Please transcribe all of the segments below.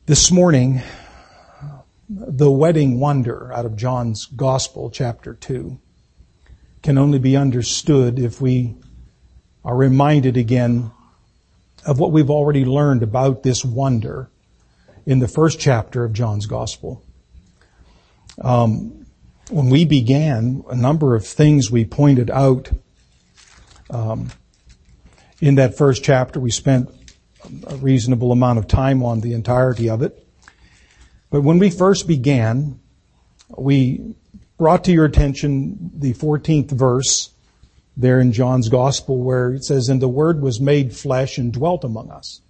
This morning, the wedding wonder out of John's Gospel, chapter 2, can only be understood if we are reminded again of what we've already learned about this wonder in the first chapter of John's Gospel. When we began, a number of things we pointed out in that first chapter. We spent a reasonable amount of time on the entirety of it. But when we first began, we brought to your attention the 14th verse there in John's Gospel where it says, "And the Word was made flesh and dwelt among us."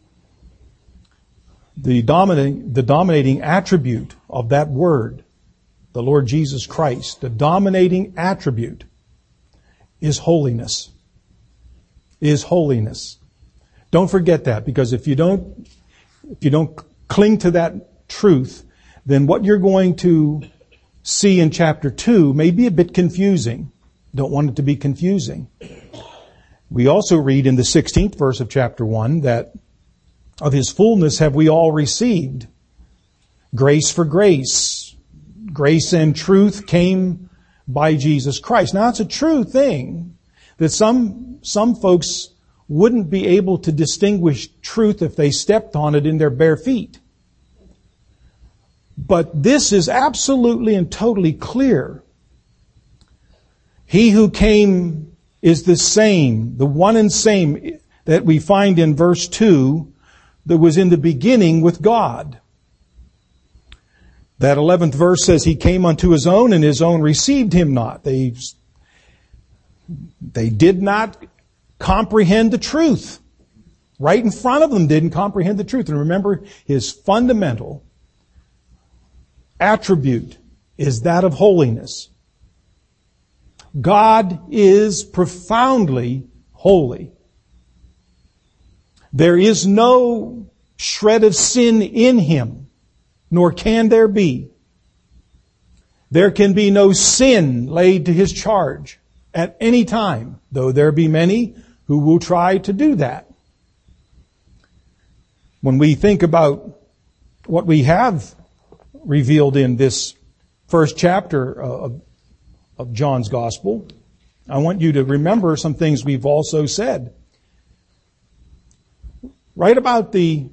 The dominating attribute of that Word, the Lord Jesus Christ, the dominating attribute is holiness. Is holiness. Don't forget that, because if you don't cling to that truth, then what you're going to see in chapter 2 may be a bit confusing. Don't want it to be confusing. We also read in the 16th verse of chapter 1 that of His fullness have we all received. Grace for grace. Grace and truth came by Jesus Christ. Now it's a true thing that some folks wouldn't be able to distinguish truth if they stepped on it in their bare feet. But this is absolutely and totally clear. He who came is the same, the one and same that we find in verse 2 that was in the beginning with God. That 11th verse says, He came unto His own and His own received Him not. They did not comprehend the truth. Right in front of them didn't comprehend the truth. And remember, His fundamental attribute is that of holiness. God is profoundly holy. There is no shred of sin in Him, nor can there be. There can be no sin laid to His charge at any time, though there be many who will try to do that. When we think about what we have revealed in this first chapter of John's Gospel, I want you to remember some things we've also said. Right about the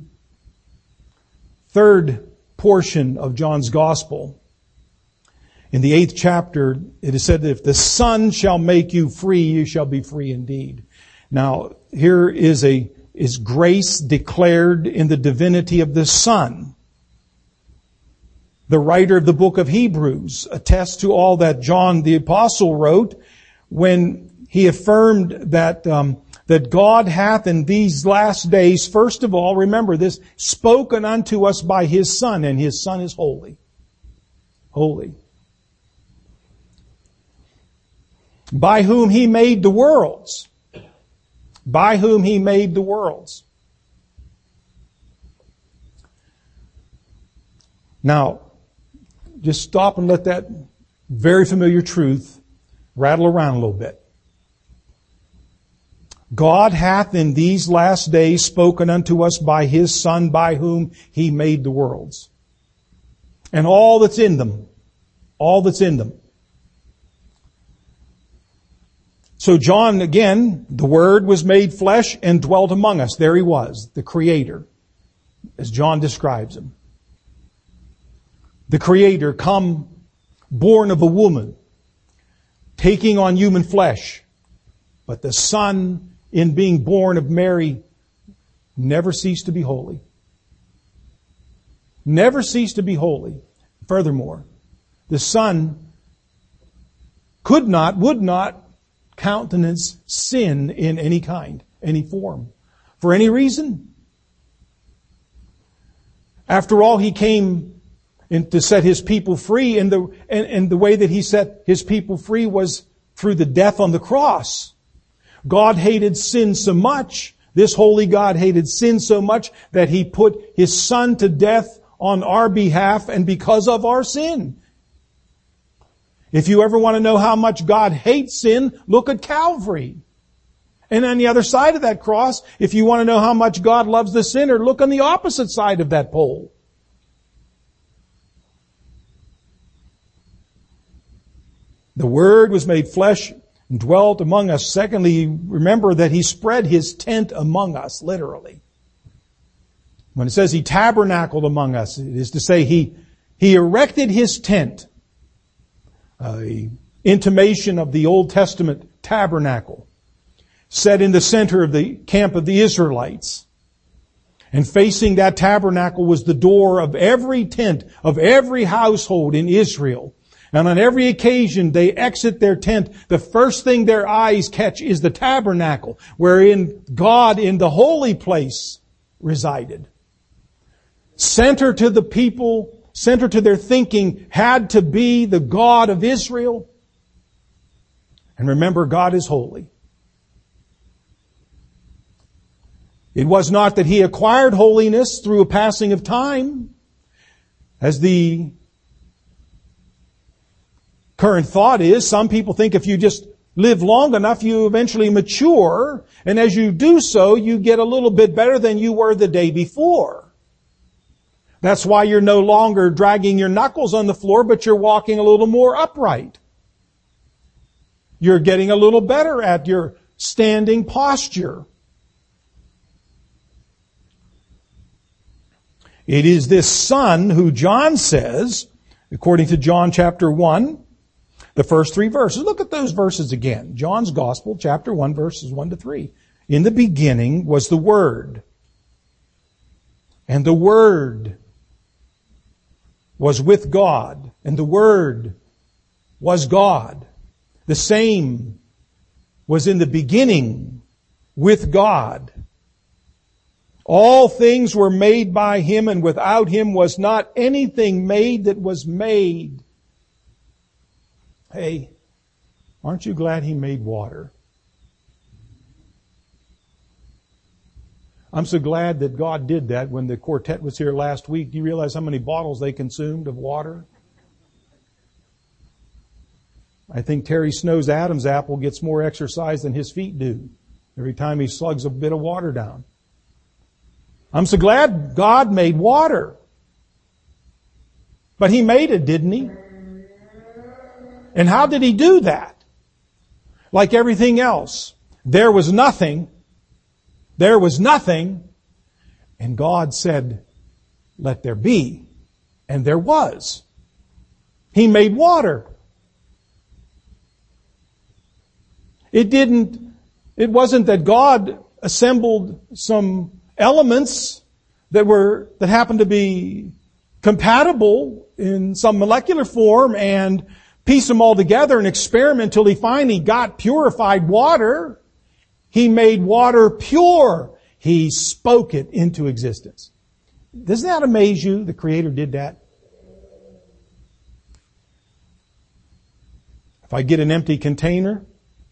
third portion of John's Gospel, in the 8th chapter, it is said that if the Son shall make you free, you shall be free indeed. Now, here is grace declared in the divinity of the Son. The writer of the book of Hebrews attests to all that John the Apostle wrote when he affirmed that God hath in these last days, first of all, remember this, spoken unto us by His Son, and His Son is holy. Holy. By whom He made the worlds. By whom He made the worlds. Now, just stop and let that very familiar truth rattle around a little bit. God hath in these last days spoken unto us by His Son, by whom He made the worlds. And all that's in them. All that's in them. So John, again, the Word was made flesh and dwelt among us. There He was, the Creator, as John describes Him. The Creator come, born of a woman, taking on human flesh. But the Son, in being born of Mary, never ceased to be holy. Never ceased to be holy. Furthermore, the Son would not countenance sin in any kind, any form, for any reason. After all, He came to set His people free, and the way that He set His people free was through the death on the cross. God hated sin so much, this holy God hated sin so much that He put His Son to death on our behalf and because of our sin. If you ever want to know how much God hates sin, look at Calvary. And on the other side of that cross, if you want to know how much God loves the sinner, look on the opposite side of that pole. The Word was made flesh and dwelt among us. Secondly, remember that He spread His tent among us, literally. When it says He tabernacled among us, it is to say He erected His tent. An intimation of the Old Testament tabernacle, set in the center of the camp of the Israelites. And facing that tabernacle was the door of every tent, of every household in Israel. And on every occasion they exit their tent, the first thing their eyes catch is the tabernacle, wherein God in the holy place resided. Center to the people, center to their thinking had to be the God of Israel. And remember, God is holy. It was not that He acquired holiness through a passing of time, as the current thought is. Some people think if you just live long enough, you eventually mature, and as you do so, you get a little bit better than you were the day before. That's why you're no longer dragging your knuckles on the floor, but you're walking a little more upright. You're getting a little better at your standing posture. It is this Son who John says, according to John chapter 1, the first 3 verses. Look at those verses again. John's Gospel, chapter 1, verses 1 to 3. In the beginning was the Word, and the Word was with God, and the Word was God. The same was in the beginning with God. All things were made by Him, and without Him was not anything made that was made. Hey, aren't you glad He made water? I'm so glad that God did that when the quartet was here last week. Do you realize how many bottles they consumed of water? I think Terry Snow's Adam's apple gets more exercise than his feet do every time he slugs a bit of water down. I'm so glad God made water. But He made it, didn't He? And how did He do that? Like everything else, there was nothing. There was nothing. And God said, let there be. And there was. He made water. It wasn't that God assembled some elements that happened to be compatible in some molecular form and piece them all together and experiment till He finally got purified water. He made water pure. He spoke it into existence. Doesn't that amaze you? The Creator did that. If I get an empty container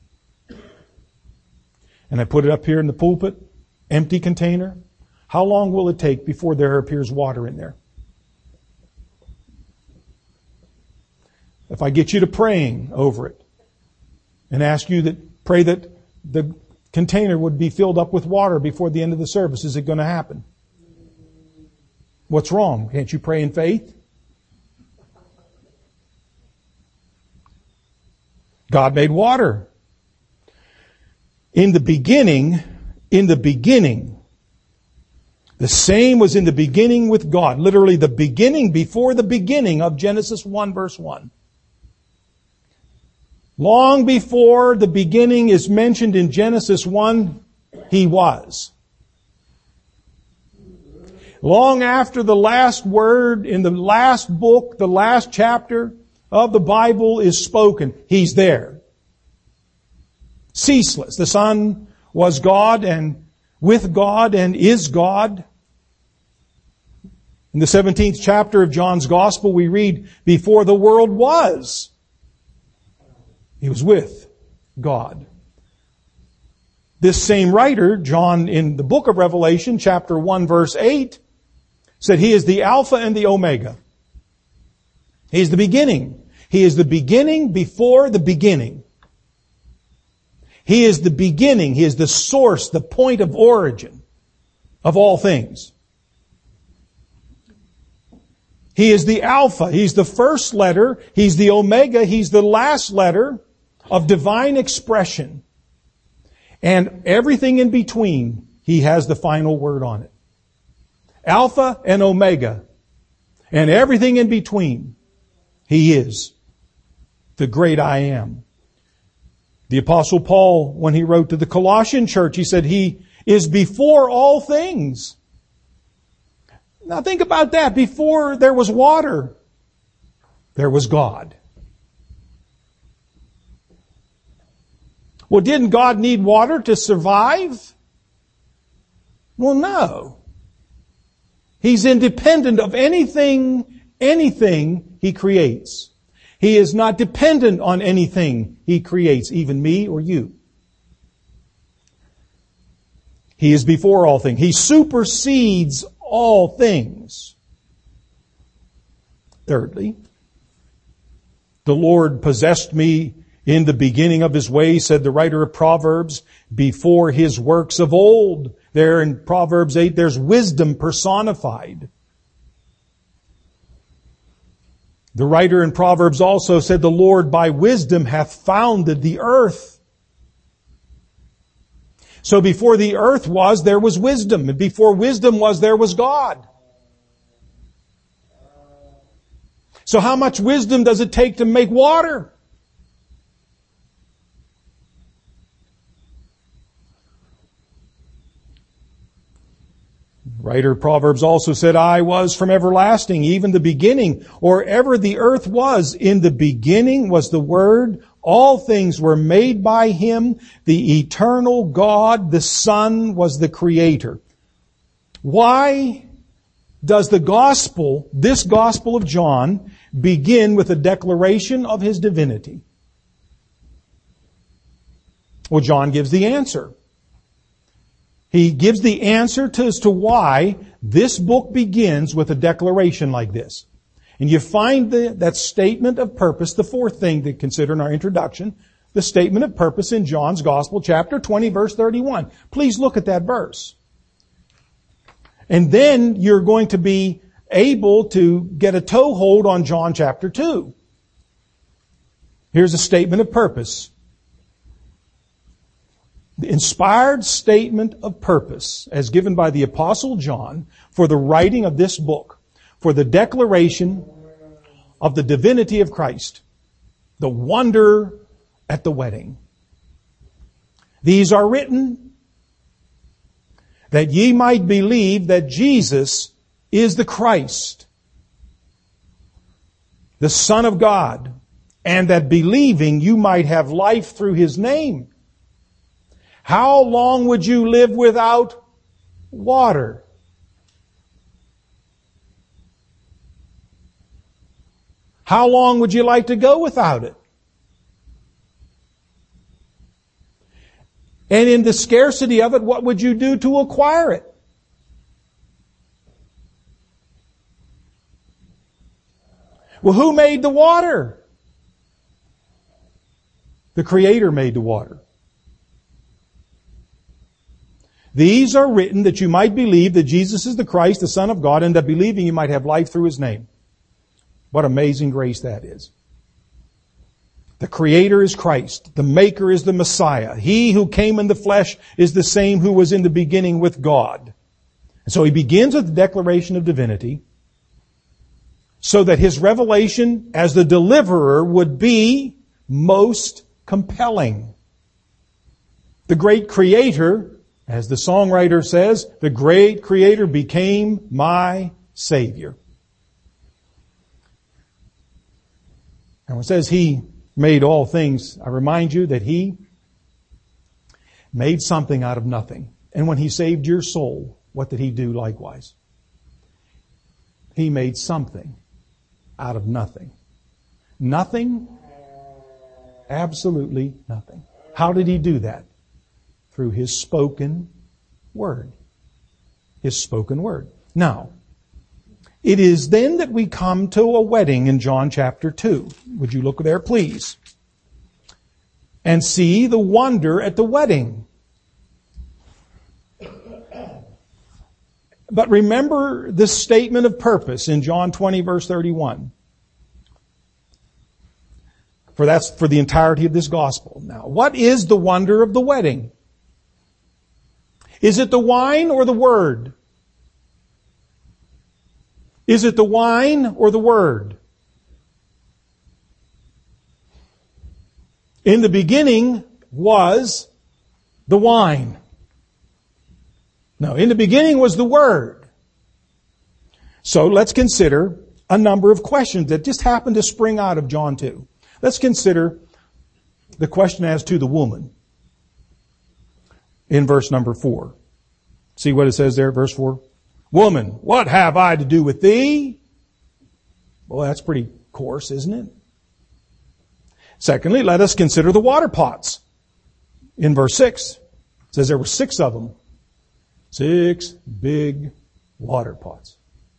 and I put it up here in the pulpit, empty container, how long will it take before there appears water in there? If I get you to praying over it and ask you to pray that the container would be filled up with water before the end of the service, is it going to happen? What's wrong? Can't you pray in faith? God made water. In the beginning, the same was in the beginning with God. Literally the beginning before the beginning of Genesis 1 verse 1. Long before the beginning is mentioned in Genesis 1, He was. Long after the last word in the last book, the last chapter of the Bible is spoken, He's there. Ceaseless. The Son was God and with God and is God. In the 17th chapter of John's Gospel, we read, before the world was, He was with God. This same writer, John, in the book of Revelation, chapter 1, verse 8, said He is the Alpha and the Omega. He is the beginning. He is the beginning before the beginning. He is the beginning. He is the source, the point of origin of all things. He is the Alpha. He's the first letter. He's the Omega. He's the last letter of divine expression. And everything in between, He has the final word on it. Alpha and Omega. And everything in between, He is the great I am. The Apostle Paul, when he wrote to the Colossian church, he said He is before all things. Now think about that. Before there was water, there was God. Well, didn't God need water to survive? Well, no. He's independent of anything He creates. He is not dependent on anything He creates, even me or you. He is before all things. He supersedes all things. Thirdly, the Lord possessed me in the beginning of His ways, said the writer of Proverbs, before His works of old. There in Proverbs 8, there's wisdom personified. The writer in Proverbs also said, the Lord by wisdom hath founded the earth. So before the earth was, there was wisdom. And before wisdom was, there was God. So how much wisdom does it take to make water? The writer of Proverbs also said, I was from everlasting, even the beginning, or ever the earth was. In the beginning was the Word. All things were made by Him. The eternal God, the Son, was the Creator. Why does the gospel, this gospel of John, begin with a declaration of His divinity? Well, John gives the answer. He gives the answer as to why this book begins with a declaration like this. And you find that statement of purpose, the fourth thing to consider in our introduction, the statement of purpose in John's Gospel, chapter 20, verse 31. Please look at that verse. And then you're going to be able to get a toehold on John chapter 2. Here's a statement of purpose. The inspired statement of purpose as given by the Apostle John for the writing of this book, for the declaration of the divinity of Christ, the wonder at the wedding. These are written that ye might believe that Jesus is the Christ, the Son of God, and that believing you might have life through His name. How long would you live without water? How long would you like to go without it? And in the scarcity of it, what would you do to acquire it? Well, who made the water? The Creator made the water. These are written that you might believe that Jesus is the Christ, the Son of God, and that believing you might have life through His name. What amazing grace that is. The Creator is Christ. The Maker is the Messiah. He who came in the flesh is the same who was in the beginning with God. And so He begins with the declaration of divinity so that His revelation as the deliverer would be most compelling. The great Creator, as the songwriter says, the great Creator became my Savior. And when it says He made all things, I remind you that He made something out of nothing. And when He saved your soul, what did He do likewise? He made something out of nothing. Nothing, absolutely nothing. How did He do that? Through His spoken word. His spoken word. Now, it is then that we come to a wedding in John chapter 2. Would you look there, please? And see the wonder at the wedding. But remember this statement of purpose in John 20 verse 31. For that's for the entirety of this gospel. Now, what is the wonder of the wedding? Is it the wine or the word? Is it the wine or the word? In the beginning was the wine. No, in the beginning was the Word. So let's consider a number of questions that just happened to spring out of John 2. Let's consider the question as to the woman in verse number 4. See what it says there, verse 4? Woman, what have I to do with thee? Well, that's pretty coarse, isn't it? Secondly, let us consider the water pots. In verse 6, it says there were 6 of them. 6 big water pots.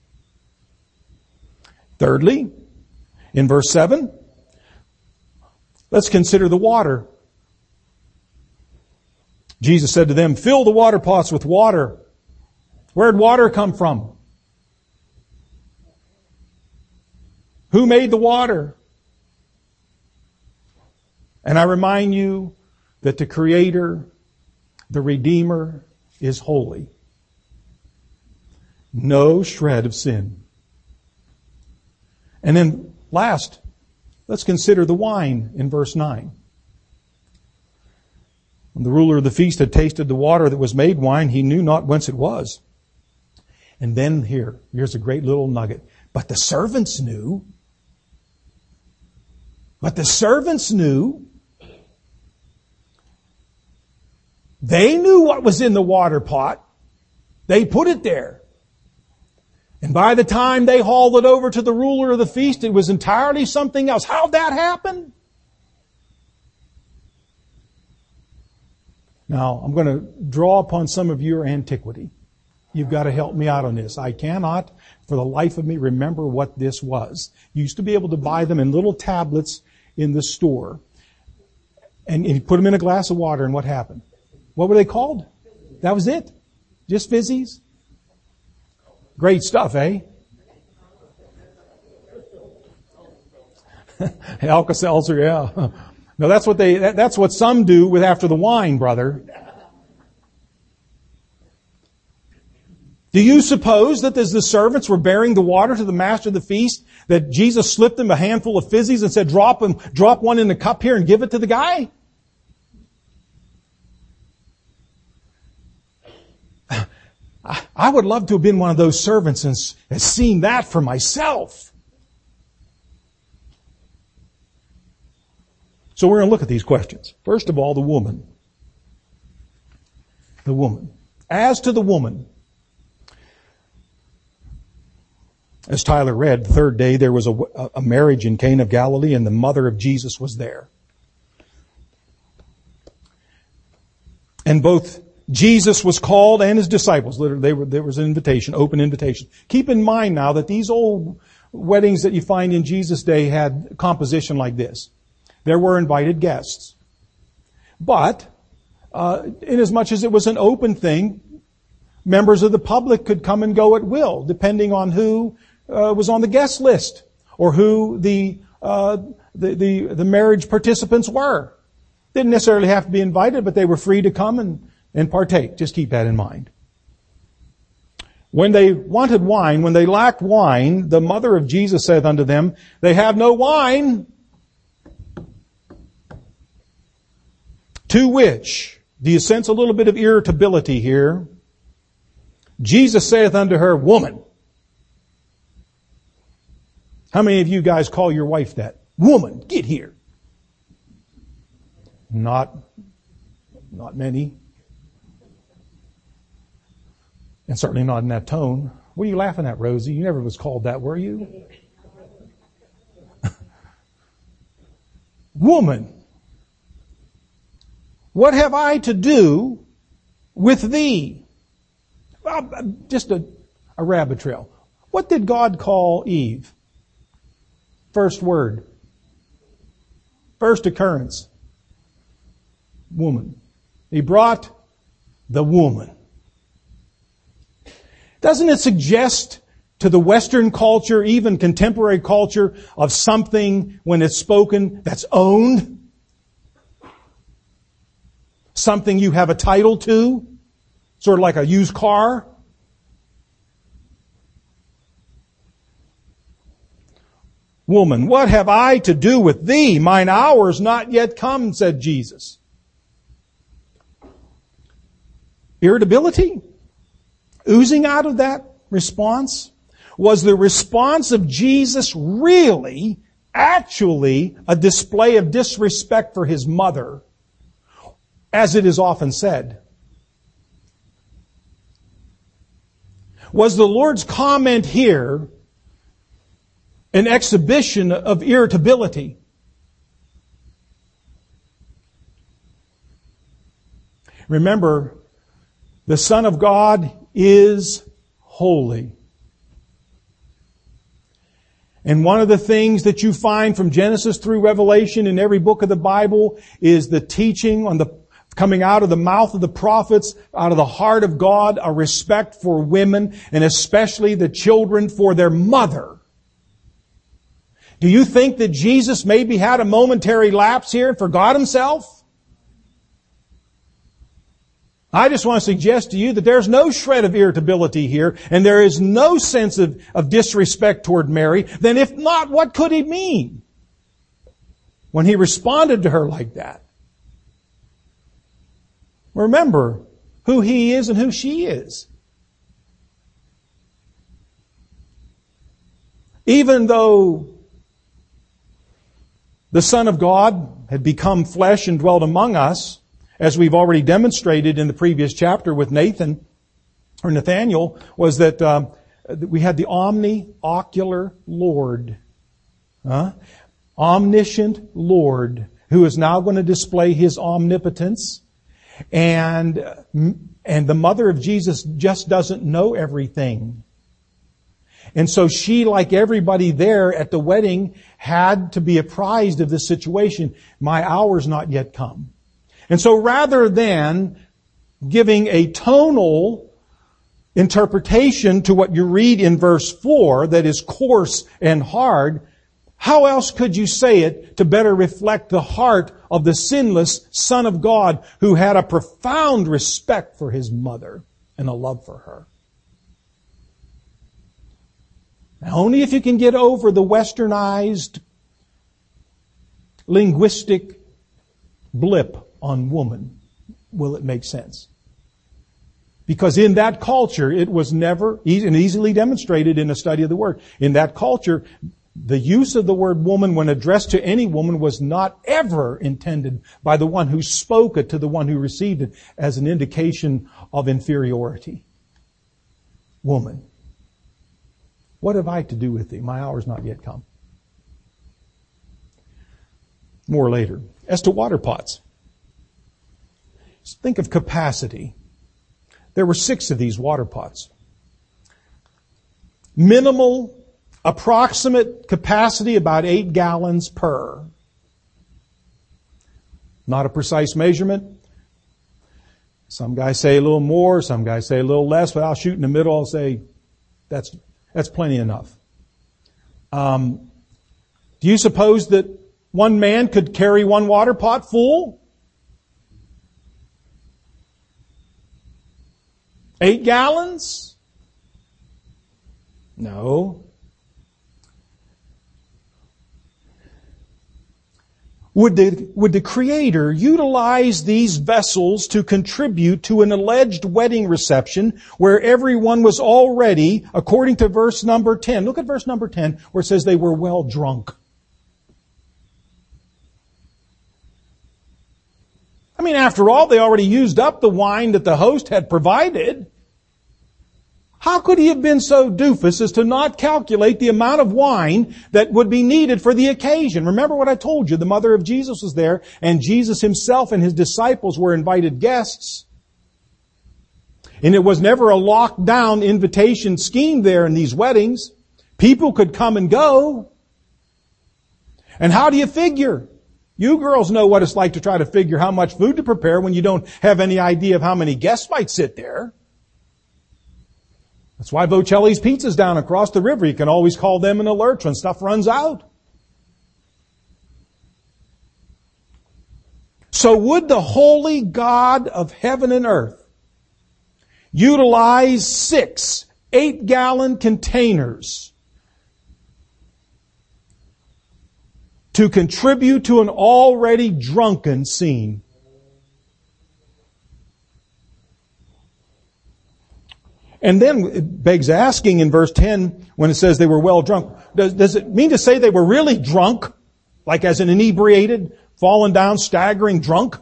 Thirdly, in verse 7, let's consider the water. Jesus said to them, fill the water pots with water. Where'd water come from? Who made the water? And I remind you that the Creator, the Redeemer, is holy. No shred of sin. And then last, let's consider the wine in verse 9. When the ruler of the feast had tasted the water that was made wine, he knew not whence it was. And then here's a great little nugget. But the servants knew. But the servants knew. They knew what was in the water pot. They put it there. And by the time they hauled it over to the ruler of the feast, it was entirely something else. How'd that happen? Now, I'm going to draw upon some of your antiquity. You've got to help me out on this. I cannot, for the life of me, remember what this was. You used to be able to buy them in little tablets in the store. And you put them in a glass of water, and what happened? What were they called? That was it? Just fizzies? Great stuff, eh? Alka-Seltzer, yeah. No, that's what some do with after the wine, brother. Do you suppose that as the servants were bearing the water to the master of the feast, that Jesus slipped them a handful of fizzies and said, drop one in the cup here and give it to the guy? I would love to have been one of those servants and seen that for myself. So we're going to look at these questions. First of all, the woman. The woman. As to the woman, as Tyler read, the third day there was a marriage in Cana of Galilee, and the mother of Jesus was there. And both Jesus was called and his disciples. Literally, there was an invitation, open invitation. Keep in mind now that these old weddings that you find in Jesus' day had composition like this. There were invited guests. But, inasmuch as it was an open thing, members of the public could come and go at will, depending on who was on the guest list or who the marriage participants were. Didn't necessarily have to be invited, but they were free to come and partake. Just keep that in mind. When they wanted wine, when they lacked wine, the mother of Jesus saith unto them, they have no wine. To which, do you sense a little bit of irritability here? Jesus saith unto her, woman. How many of you guys call your wife that? Woman, get here. Not many. And certainly not in that tone. What are you laughing at, Rosie? You never was called that, were you? Woman, what have I to do with thee? Well, just a rabbit trail. What did God call Eve? First word. First occurrence. Woman. He brought the woman. Doesn't it suggest to the Western culture, even contemporary culture, of something when it's spoken that's owned? Something you have a title to? Sort of like a used car? Woman, what have I to do with thee? Mine hour is not yet come, said Jesus. Irritability oozing out of that response. Was the response of Jesus really, actually, a display of disrespect for His mother, as it is often said? Was the Lord's comment here an exhibition of irritability? Remember, the Son of God is holy. And one of the things that you find from Genesis through Revelation in every book of the Bible is the teaching on the coming out of the mouth of the prophets, out of the heart of God, a respect for women, and especially the children for their mother. Do you think that Jesus maybe had a momentary lapse here and forgot Himself? I just want to suggest to you that there's no shred of irritability here, and there is no sense of disrespect toward Mary. Then if not, what could He mean when He responded to her like that? Remember who He is and who she is. Even though the Son of God had become flesh and dwelt among us, as we've already demonstrated in the previous chapter with Nathaniel, was that we had the omni-ocular Lord. Omniscient Lord, who is now going to display His omnipotence. And the mother of Jesus just doesn't know everything. And so she, like everybody there at the wedding, had to be apprised of this situation. My hour's not yet come. And so rather than giving a tonal interpretation to what you read in verse 4 that is coarse and hard, how else could you say it to better reflect the heart of the sinless Son of God who had a profound respect for His mother and a love for her? Now, only if you can get over the westernized linguistic blip on woman will it make sense. Because in that culture, it was never easily demonstrated in a study of the Word. In that culture, the use of the word woman when addressed to any woman was not ever intended by the one who spoke it to the one who received it as an indication of inferiority. Woman, what have I to do with thee? My hour's not yet come. More later. As to water pots, think of capacity. There were 6 of these water pots. Minimal, approximate capacity, about 8 gallons per. Not a precise measurement. Some guys say a little more, some guys say a little less, but I'll shoot in the middle. I'll say that's plenty enough. Do you suppose that one man could carry one water pot full? 8 gallons? No. Would the Creator utilize these vessels to contribute to an alleged wedding reception where everyone was already, according to verse number 10, look at verse number 10, where it says they were well drunk. I mean, after all, they already used up the wine that the host had provided. How could he have been so doofus as to not calculate the amount of wine that would be needed for the occasion? Remember what I told you. The mother of Jesus was there, and Jesus Himself and His disciples were invited guests. And it was never a locked down invitation scheme there in these weddings. People could come and go. And how do you figure? You girls know what it's like to try to figure how much food to prepare when you don't have any idea of how many guests might sit there. That's why Bocelli's Pizza's down across the river. You can always call them an alert when stuff runs out. So would the holy God of heaven and earth utilize 6 8-gallon containers to contribute to an already drunken scene? And then it begs asking in verse 10 when it says they were well drunk. Does it mean to say they were really drunk? Like as an inebriated, fallen down, staggering drunk?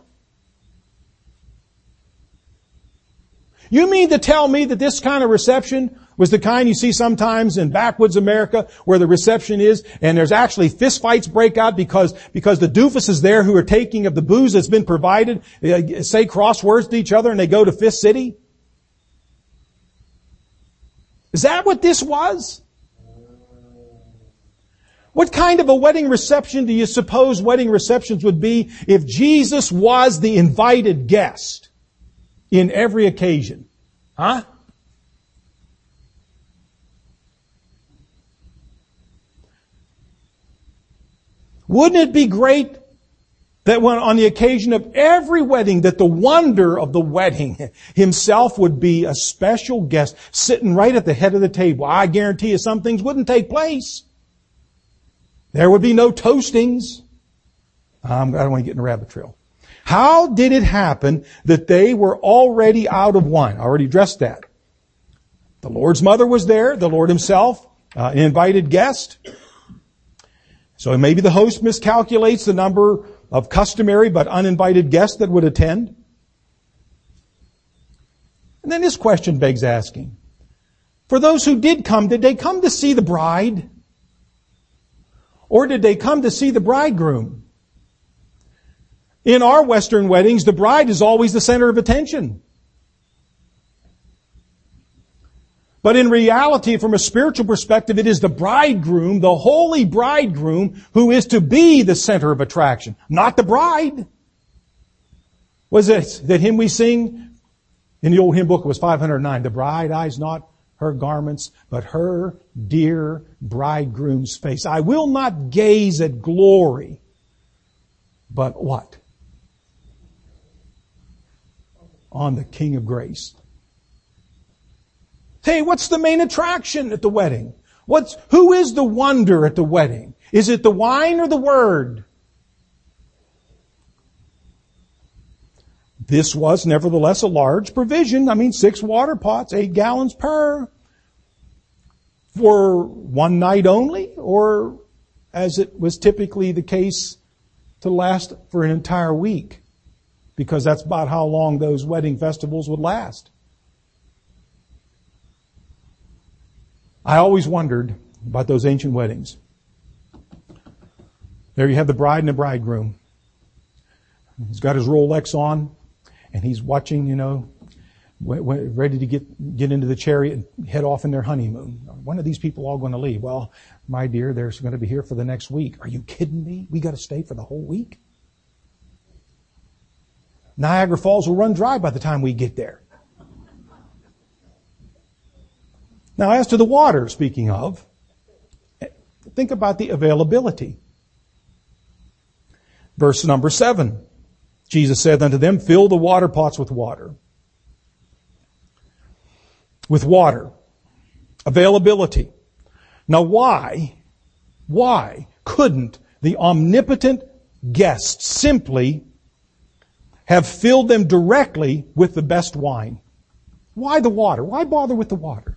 You mean to tell me that this kind of reception was the kind you see sometimes in backwoods America where the reception is and there's actually fist fights break out because the doofuses there who are taking of the booze that's been provided say crosswords to each other and they go to Fist City? Is that what this was? What kind of a wedding reception do you suppose wedding receptions would be if Jesus was the invited guest in every occasion? Huh? Wouldn't it be great that when on the occasion of every wedding that the wonder of the wedding himself would be a special guest sitting right at the head of the table? I guarantee you some things wouldn't take place. There would be no toastings. I don't want to get in a rabbit trail. How did it happen that they were already out of wine? I already addressed that. The Lord's mother was there, the Lord himself, an invited guest. So maybe the host miscalculates the number of customary but uninvited guests that would attend. And then this question begs asking. For those who did they come to see the bride? Or did they come to see the bridegroom? In our Western weddings, the bride is always the center of attention. But in reality, from a spiritual perspective, it is the bridegroom, the holy bridegroom, who is to be the center of attraction, not the bride. Was it that hymn we sing in the old hymn book? It was 509. The bride eyes not her garments, but her dear bridegroom's face. I will not gaze at glory, but what? On the King of grace. Hey, what's the main attraction at the wedding? Who is the wonder at the wedding? Is it the wine or the word? This was nevertheless a large provision. 6 water pots, 8 gallons per. For one night only, or as it was typically the case to last for an entire week, because that's about how long those wedding festivals would last. I always wondered about those ancient weddings. There you have the bride and the bridegroom. He's got his Rolex on, and he's watching, ready to get into the chariot and head off in their honeymoon. When are these people all going to leave? Well, my dear, they're going to be here for the next week. Are you kidding me? We got to stay for the whole week? Niagara Falls will run dry by the time we get there. Now, as to the water, speaking of, think about the availability. Verse number 7. Jesus said unto them, fill the water pots with water. With water. Availability. Now why couldn't the omnipotent guest simply have filled them directly with the best wine? Why the water? Why bother with the water?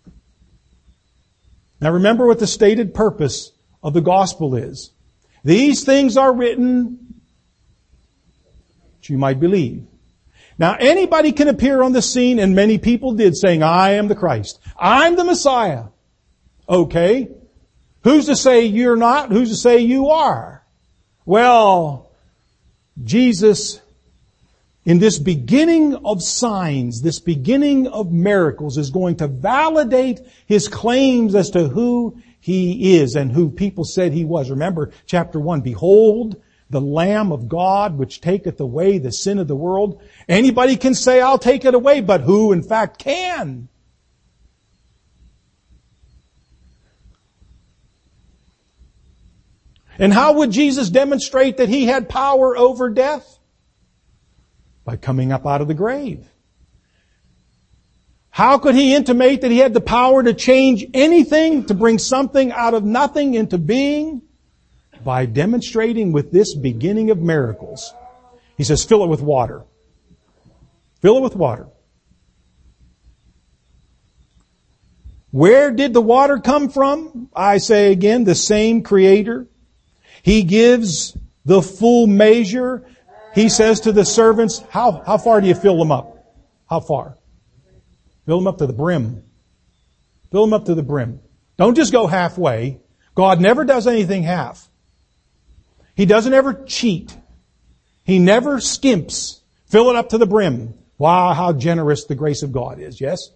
Now remember what the stated purpose of the gospel is. These things are written that you might believe. Now anybody can appear on the scene, and many people did, saying, I am the Christ. I'm the Messiah. Okay. Who's to say you're not? Who's to say you are? Well, Jesus, in this beginning of signs, this beginning of miracles, is going to validate His claims as to who He is and who people said He was. Remember chapter 1, behold, the Lamb of God, which taketh away the sin of the world. Anybody can say, I'll take it away, but who in fact can? And how would Jesus demonstrate that He had power over death? By coming up out of the grave. How could He intimate that He had the power to change anything, to bring something out of nothing into being? By demonstrating with this beginning of miracles. He says, fill it with water. Fill it with water. Where did the water come from? I say again, the same Creator. He gives the full measure. He says to the servants, how far do you fill them up? How far? Fill them up to the brim. Fill them up to the brim. Don't just go halfway. God never does anything half. He doesn't ever cheat. He never skimps. Fill it up to the brim. Wow, how generous the grace of God is, yes?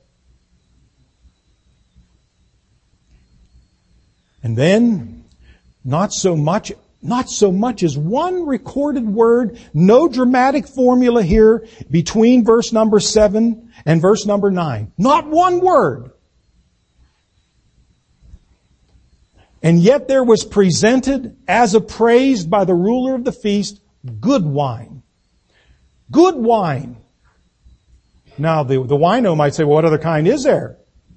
And then, not so much as one recorded word, no dramatic formula here between verse number 7 and verse number 9. Not one word. And yet there was presented as appraised by the ruler of the feast, good wine. Good wine. Now the wino might say, well, what other kind is there?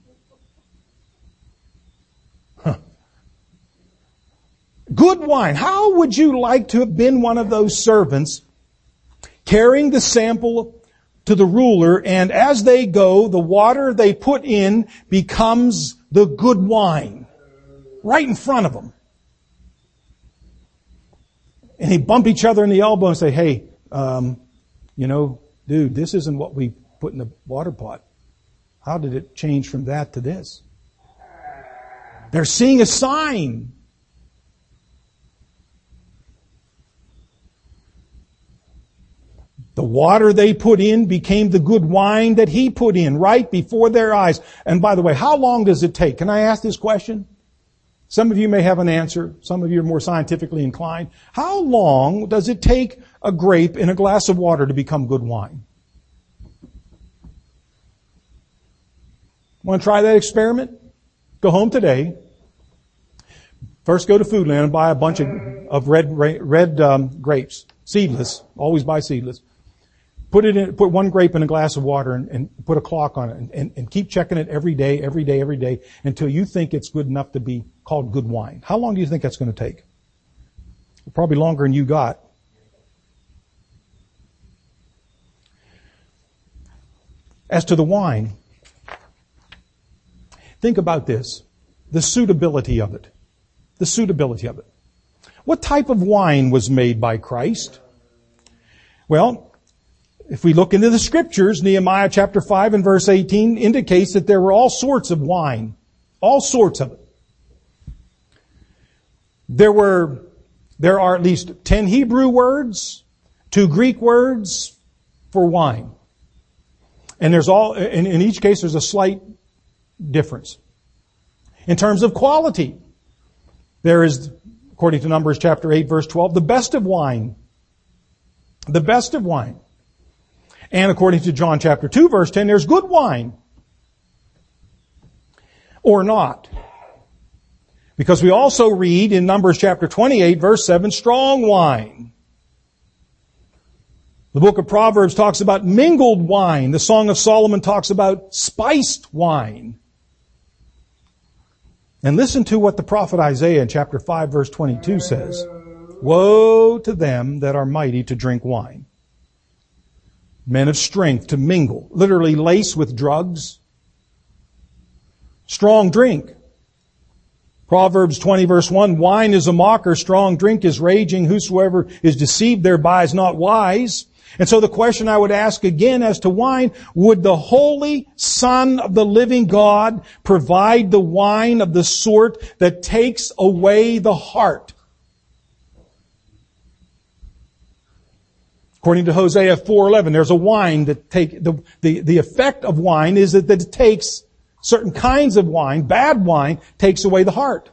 Good wine. How would you like to have been one of those servants carrying the sample to the ruler, and as they go, the water they put in becomes the good wine right in front of them? And they bump each other in the elbow and say, hey, dude, this isn't what we put in the water pot. How did it change from that to this? They're seeing a sign. The water they put in became the good wine that He put in right before their eyes. And by the way, how long does it take? Can I ask this question? Some of you may have an answer. Some of you are more scientifically inclined. How long does it take a grape in a glass of water to become good wine? Want to try that experiment? Go home today. First go to Foodland and buy a bunch of red grapes. Seedless. Always buy seedless. Put one grape in a glass of water and put a clock on it and keep checking it every day until you think it's good enough to be called good wine. How long do you think that's going to take? Probably longer than you got. As to the wine, think about this. The suitability of it. The suitability of it. What type of wine was made by Christ? Well, if we look into the Scriptures, Nehemiah chapter 5 and verse 18 indicates that there were all sorts of wine. All sorts of it. There are at least 10 Hebrew words, 2 Greek words for wine. And in each case there's a slight difference. In terms of quality, there is, according to Numbers chapter 8 verse 12, the best of wine. The best of wine. And according to John chapter 2 verse 10, there's good wine. Or not. Because we also read in Numbers chapter 28 verse 7, strong wine. The book of Proverbs talks about mingled wine. The Song of Solomon talks about spiced wine. And listen to what the prophet Isaiah in chapter 5 verse 22 says. Woe to them that are mighty to drink wine. Men of strength to mingle, literally lace with drugs. Strong drink. Proverbs 20 verse 1, wine is a mocker, strong drink is raging, whosoever is deceived thereby is not wise. And so the question I would ask again as to wine, would the Holy Son of the living God provide the wine of the sort that takes away the heart? According to Hosea 4:11, there's a wine that the effect of wine is that it takes certain kinds of wine, bad wine, takes away the heart.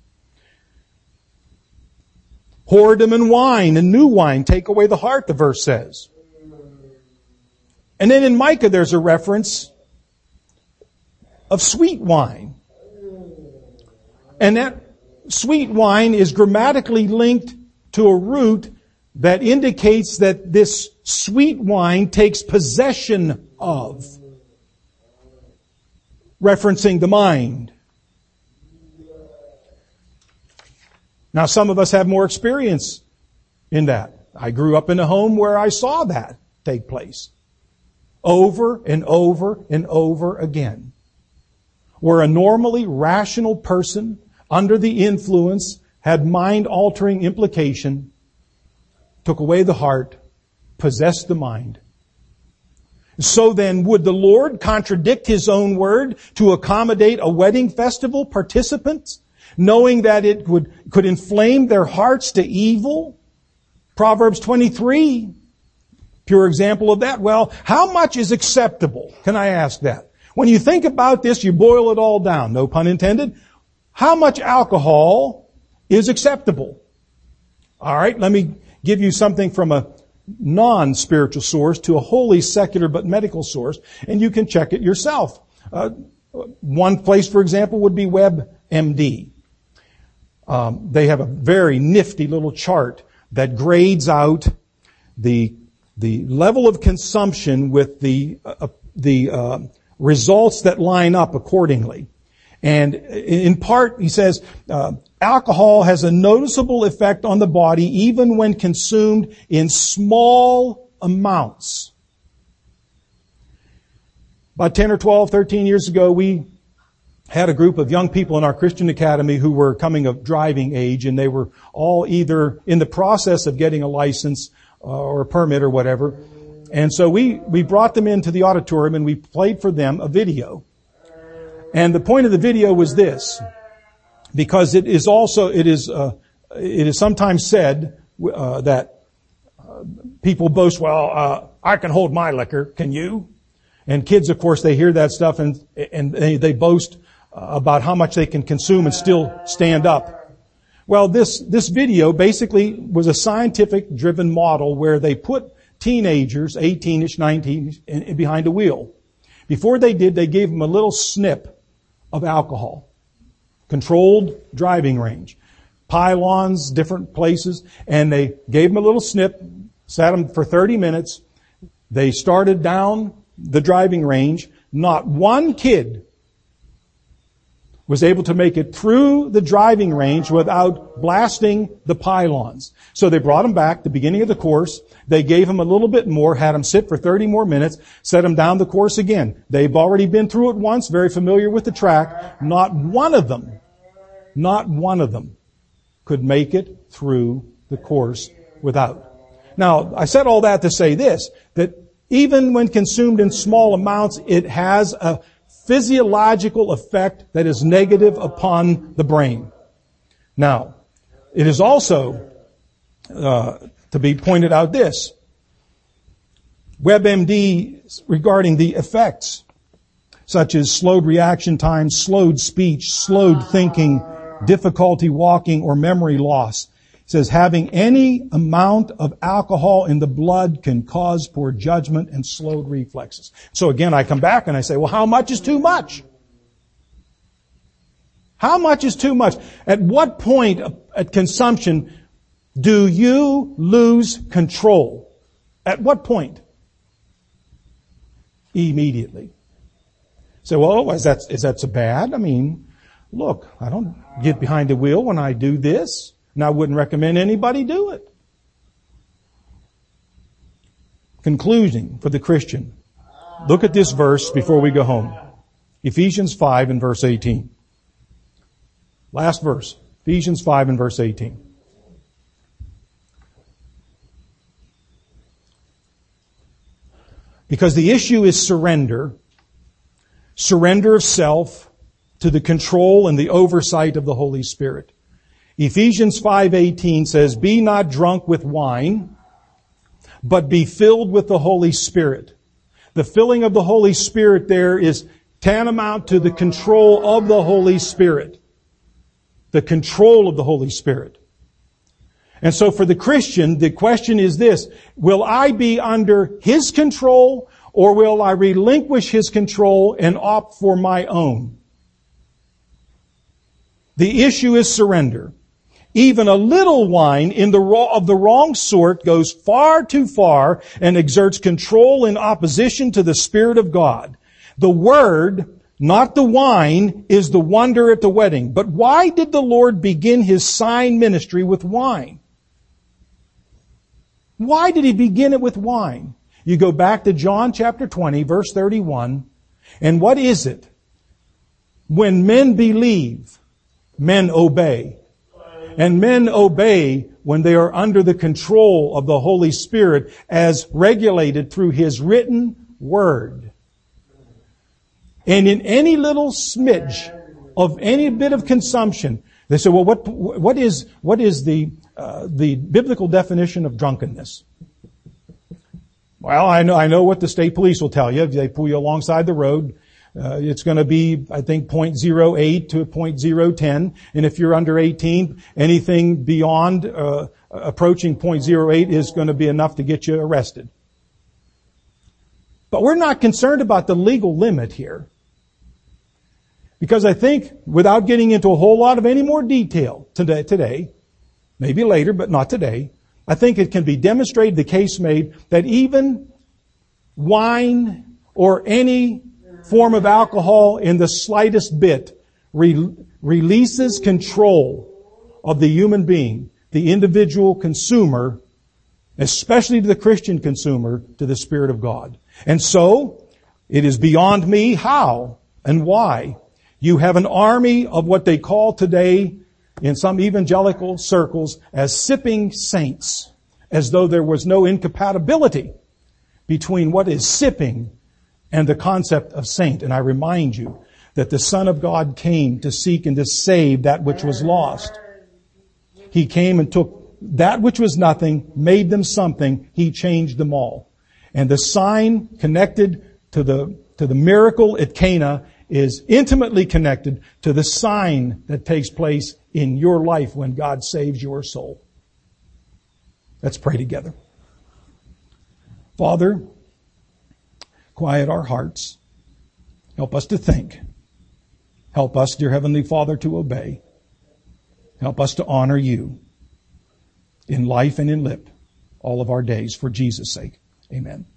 Whoredom and wine and new wine take away the heart, the verse says. And then in Micah there's a reference of sweet wine. And that sweet wine is grammatically linked to a root that indicates that this sweet wine takes possession of, referencing the mind. Now, some of us have more experience in that. I grew up in a home where I saw that take place over and over and over again, where a normally rational person under the influence had mind-altering implication, took away the heart, possessed the mind. So then, would the Lord contradict His own word to accommodate a wedding festival participants, knowing that it could inflame their hearts to evil? Proverbs 23, pure example of that. Well, how much is acceptable? Can I ask that? When you think about this, you boil it all down, no pun intended. How much alcohol is acceptable? All right, let me give you something from a non-spiritual source to a wholly secular but medical source, and you can check it yourself. One place, for example, would be WebMD. They have a very nifty little chart that grades out the level of consumption with the results that line up accordingly. And in part, he says, alcohol has a noticeable effect on the body even when consumed in small amounts. About 10 or 12, 13 years ago, we had a group of young people in our Christian academy who were coming of driving age, and they were all either in the process of getting a license or a permit or whatever. And so we brought them into the auditorium and we played for them a video. And the point of the video was this, because it is sometimes said that people boast, well, I can hold my liquor, can you? And kids, of course, they hear that stuff and they boast about how much they can consume and still stand up. Well, this video basically was a scientific driven model where they put teenagers, 18-ish, 19-ish, behind a wheel. Before they did, they gave them a little snip of alcohol. Controlled driving range. Pylons, different places, and they gave them a little snip, sat them for 30 minutes. They started down the driving range. Not one kid was able to make it through the driving range without blasting the pylons. So they brought them back, the beginning of the course. They gave them a little bit more, had them sit for 30 more minutes, set them down the course again. They've already been through it once, very familiar with the track. Not one of them could make it through the course without. Now, I said all that to say this, that even when consumed in small amounts, it has a physiological effect that is negative upon the brain. Now, it is also to be pointed out this. WebMD regarding the effects, such as slowed reaction time, slowed speech, slowed thinking, difficulty walking, or memory loss. It says having any amount of alcohol in the blood can cause poor judgment and slowed reflexes. So again, I come back and I say, well, how much is too much? How much is too much? At what point at consumption do you lose control? At what point? Immediately. So, well, is that so bad? I mean, look, I don't get behind the wheel when I do this. And I wouldn't recommend anybody do it. Conclusion for the Christian. Look at this verse before we go home. Ephesians 5 and verse 18. Last verse. Ephesians 5 and verse 18. Because the issue is surrender. Surrender of self to the control and the oversight of the Holy Spirit. Ephesians 5:18 says, be not drunk with wine, but be filled with the Holy Spirit. The filling of the Holy Spirit there is tantamount to the control of the Holy Spirit. The control of the Holy Spirit. And so for the Christian, the question is this, will I be under His control or will I relinquish His control and opt for my own? The issue is surrender. Even a little wine of the wrong sort goes far too far and exerts control in opposition to the Spirit of God. The Word, not the wine, is the wonder at the wedding. But why did the Lord begin His sign ministry with wine? Why did He begin it with wine? You go back to John chapter 20, verse 31, and what is it? When men believe, men obey. And men obey when they are under the control of the Holy Spirit as regulated through His written Word. And in any little smidge of any bit of consumption, they say, well, what is the biblical definition of drunkenness? Well, I know what the state police will tell you. If they pull you alongside the road, it's going to be, I think, 0.08 to 0.010. And if you're under 18, anything beyond approaching 0.08 is going to be enough to get you arrested. But we're not concerned about the legal limit here. Because I think, without getting into a whole lot of any more detail today, maybe later, but not today, I think it can be demonstrated, the case made, that even wine or any form of alcohol in the slightest bit releases control of the human being, the individual consumer, especially to the Christian consumer, to the Spirit of God. And so, it is beyond me how and why you have an army of what they call today, in some evangelical circles, as sipping saints, as though there was no incompatibility between what is sipping and the concept of saint. And I remind you that the Son of God came to seek and to save that which was lost. He came and took that which was nothing, made them something. He changed them all. And the sign connected to the miracle at Cana is intimately connected to the sign that takes place in your life when God saves your soul. Let's pray together. Father, quiet our hearts. Help us to think. Help us, dear Heavenly Father, to obey. Help us to honor you in life and in lip all of our days for Jesus' sake. Amen.